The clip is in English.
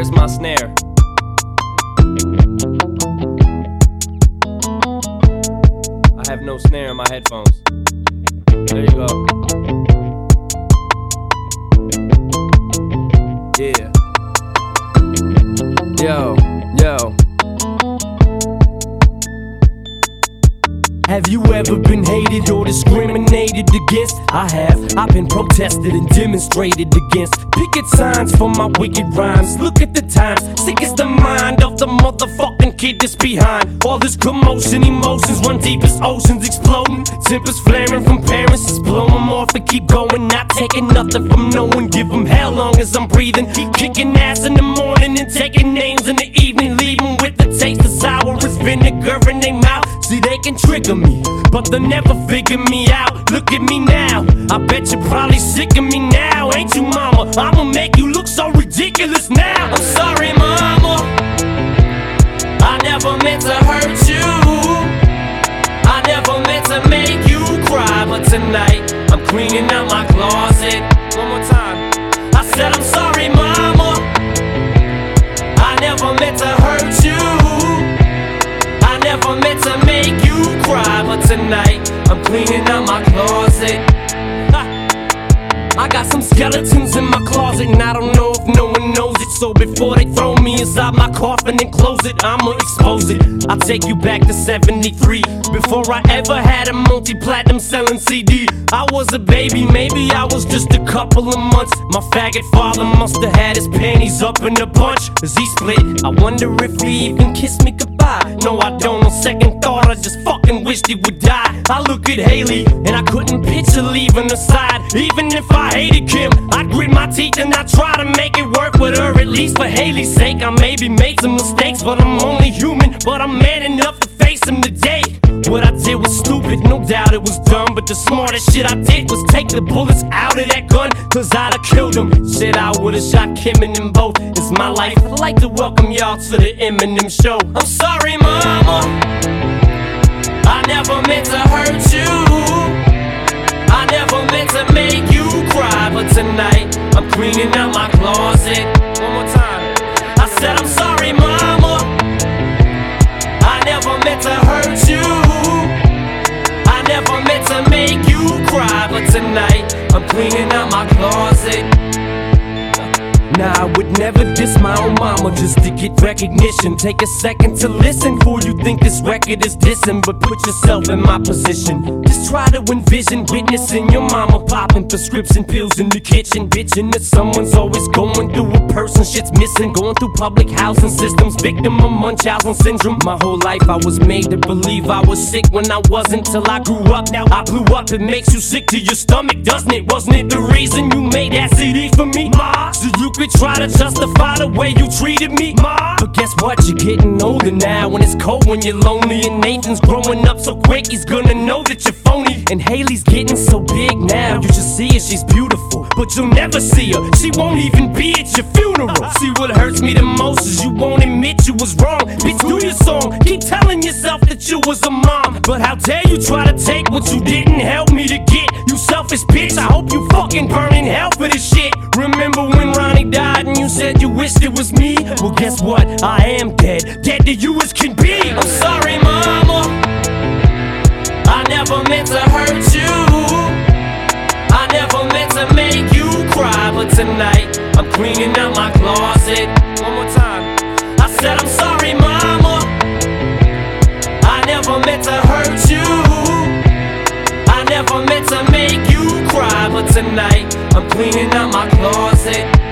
Where's my snare? I have no snare in my headphones. There you go. Yeah. Yo. Have you ever been hated or discriminated against? I have. I've been protested and demonstrated against. Picket signs for my wicked rhymes. Look at the times. Sick is the mind of the motherfucking kid that's behind. All this commotion, emotions run deep as oceans exploding. Tempers flaring from parents, just blow them off and keep going. Not taking nothing from no one. Give them hell long as I'm breathing. Keep kicking ass in the morning and taking names in the evening. Leaving with the taste of sour as vinegar in their mouth. See, they can trigger me, but they'll never figure me out. Look at me now, I bet you're probably sick of me now. Ain't you, mama? I'ma make you look so ridiculous now. I'm sorry, mama, I never meant to hurt you. I never meant to make you cry. But tonight, I'm cleaning out my closet. One more time. I said I'm sorry, mama, I never meant to hurt you. I never meant to make you cry, but tonight I'm cleaning out my closet. I got some skeletons in my closet, and I don't know if no one knows it. So before they throw me inside my coffin and close it, I'ma expose it. I'll take you back to 73, before I ever had a multi-platinum selling CD. I was a baby, maybe I was just a couple of months. My faggot father must've had his panties up in a bunch. As he split, I wonder if he even kissed me goodbye. No, I don't. On second thought, I just fucking wished he would die. I look at Haley, and I couldn't picture leaving her side. Even if I hated Kim, I'd grit my teeth and I'd try to make it work with her. At least for Haley's sake, I maybe made some mistakes, but I'm only human. But I'm man enough to face them today. What I did was stupid, no doubt it was dumb, but the smartest shit I did was take the bullets out of that gun, cause I'd have killed him. Shit, I would've shot Kim and them both. It's my life, I'd like to welcome y'all to the Eminem show. I'm sorry, mama, I never meant to hurt you. I never meant to make you cry, but tonight I'm cleaning out my closet. One more time. I said I'm sorry, mama, I never meant to hurt you. I never meant to make you cry, but tonight I'm cleaning out my closet. Nah, I would never diss my own mama just to get recognition. Take a second to listen before you think this record is dissing, but put yourself in my position. Just try to envision witnessing your mama popping prescription pills in the kitchen, bitching that someone's always going through a person shit's missing. Going through public housing systems, victim of Munchausen syndrome. My whole life I was made to believe I was sick when I wasn't, till I grew up. Now I blew up. It makes you sick to your stomach, doesn't it? Wasn't it the reason you made that CD for me, ma? So you could try to justify the way you treated me, ma. But guess what? You're getting older now, and it's cold when you're lonely. And Nathan's growing up so quick, he's gonna know that you're phony. And Haley's getting so big now, you should see her, she's beautiful, but you'll never see her. She won't even be at your funeral. See, what hurts me the most is you won't admit you was wrong. Bitch, do your song, keep telling yourself that you was a mom. But how dare you try to take what you didn't help me to get? You selfish bitch, I hope you fucking burn in hell for this shit. Remember when Ronnie died and you said you wished it was me? Well, guess what? I am dead, dead to you as can be. I'm sorry, mama, I never meant to hurt you. I never meant to make you cry, but tonight I'm cleaning out my closet. One more time. I said I'm sorry, mama, I never meant to hurt you. I never meant to make you cry, but tonight I'm cleaning out my closet.